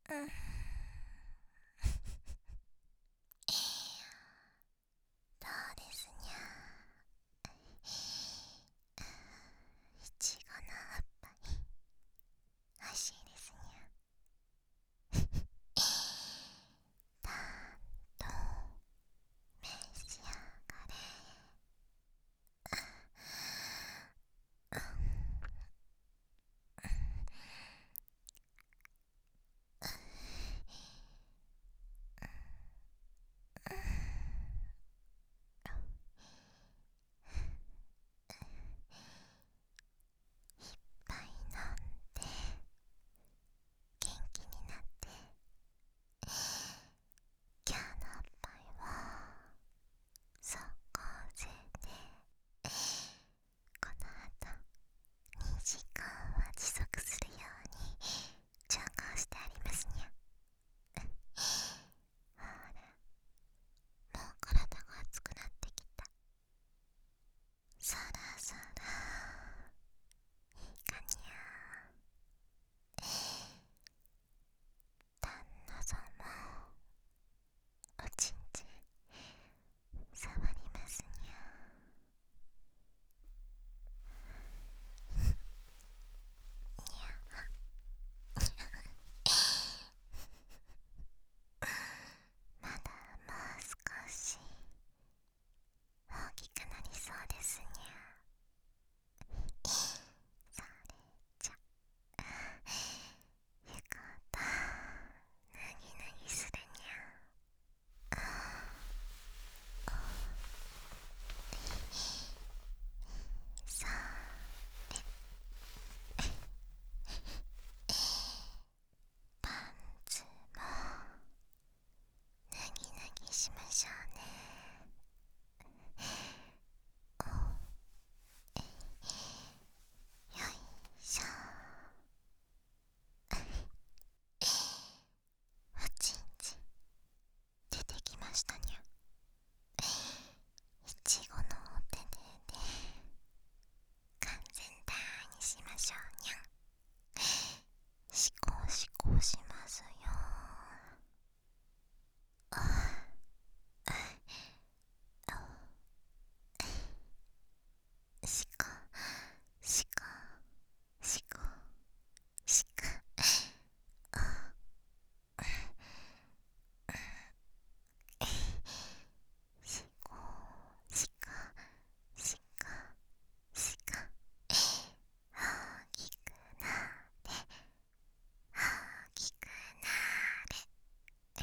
うん、どうですにゃ。いちごの葉っぱに欲しいですにゃ。たんと召し上がれ。いっぱい飲んで元気になって、今日のおっぱいは速攻性で、この後2時間は持続するように調合してありますにゃ。ほら、もう体が熱くなってきた。そろそろいいかにゃ。旦那さんもおちんちん触りますにゃ。まだもう少し大きくなりそうですにゃ。それじゃゆかたぬぎぬぎするにゃ。それパンツもぬぎぬぎしましょうね。よいしょ。おちんちん出てきましたにゃ。いちごのお手で完全体にしましょうにゃ。しこしこしますよ。しこしこしこしこ。しこしこしこしこ。大きくなれ大きくなれ。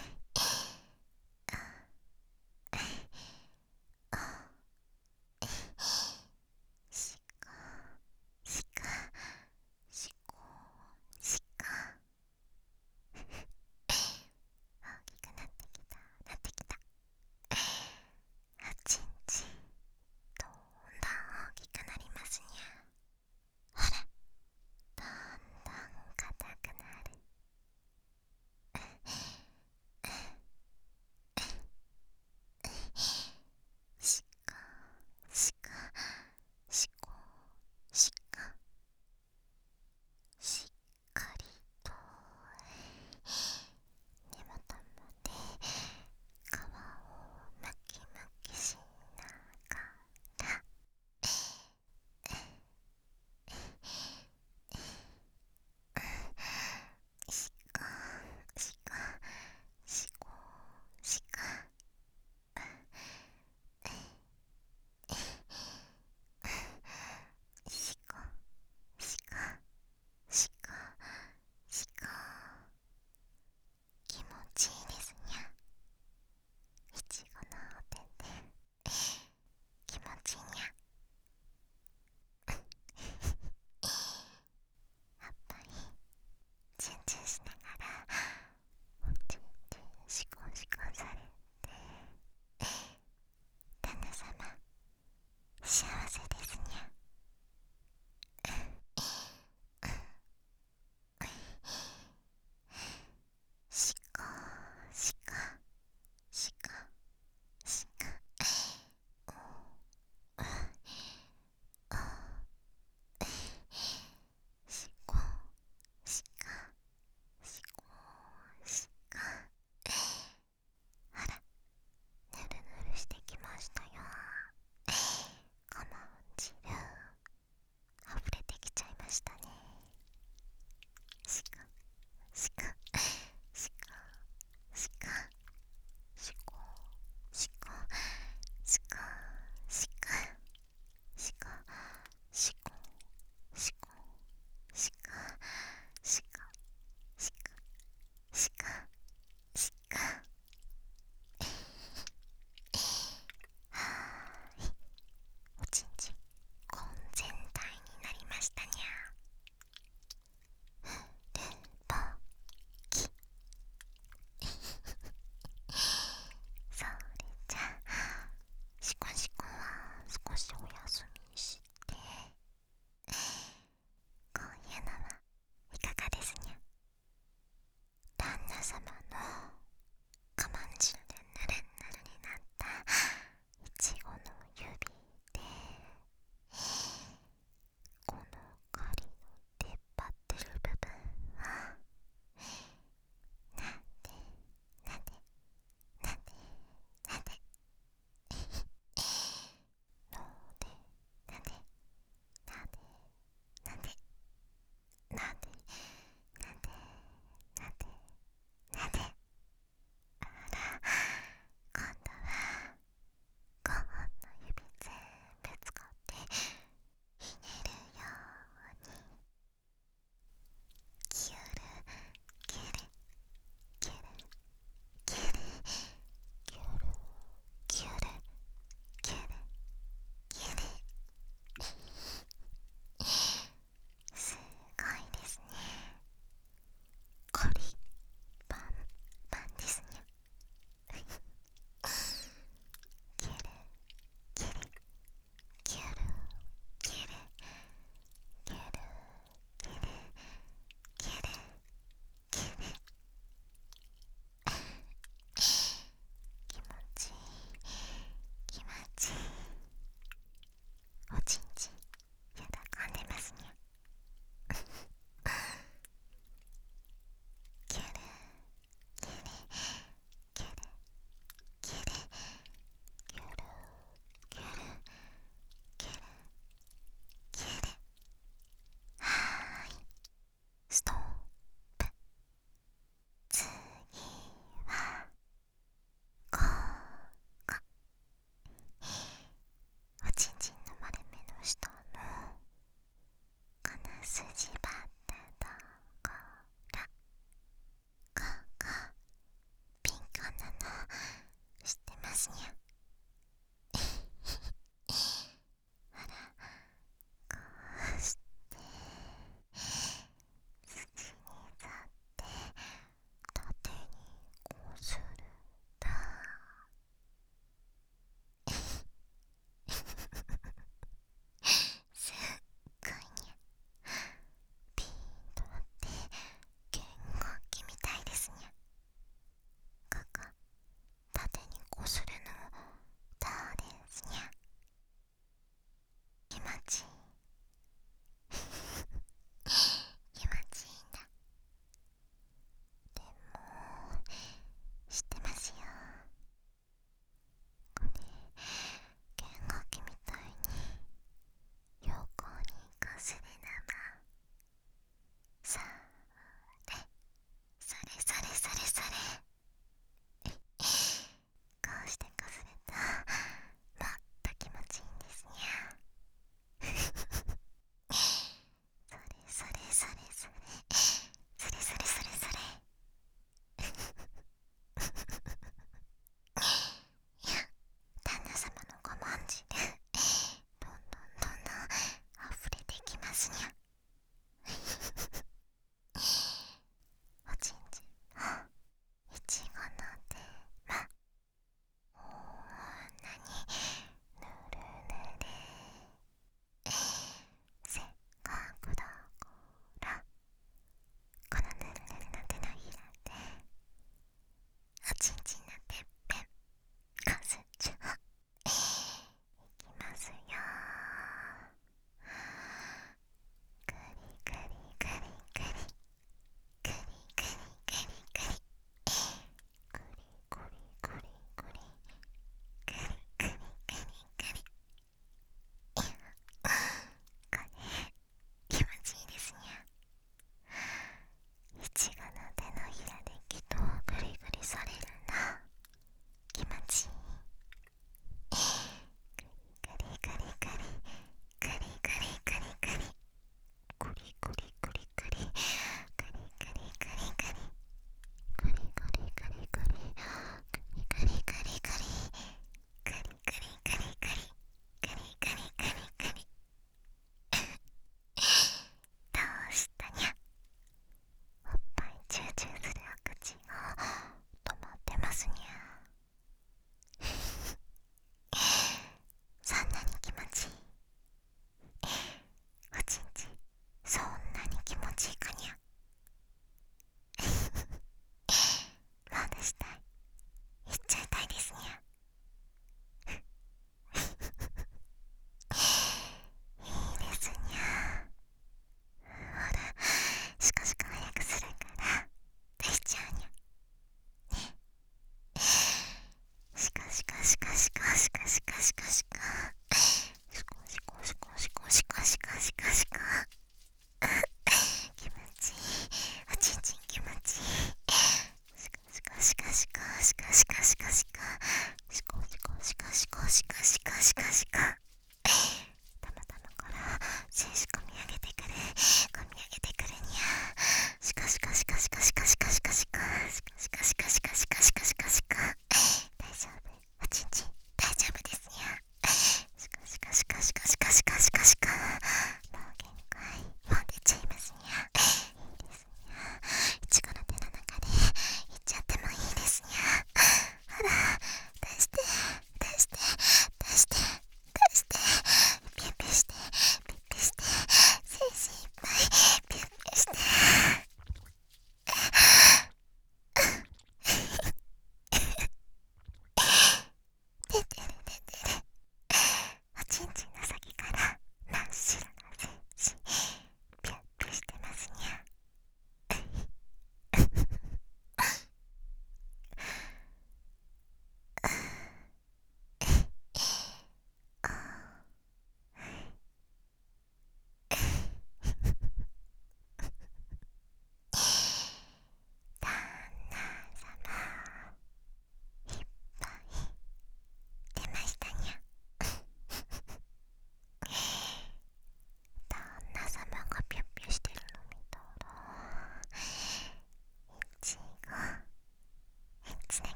しこしこしこしこ。大きくなってきたなってきた。おちんちんどんどん大きくなりますにゃ。ほら、どんどん硬くなる。しこしこしこしこ。しっかりと根元まで皮をむきむきしながら、しこしこしこしこ。しこしこしこしこ。気持ちいいですにゃ。いちごのお手で気持ちいいにゃ。やっぱりチュンチュンしながらおちんちんシコシコされて、旦那様幸せで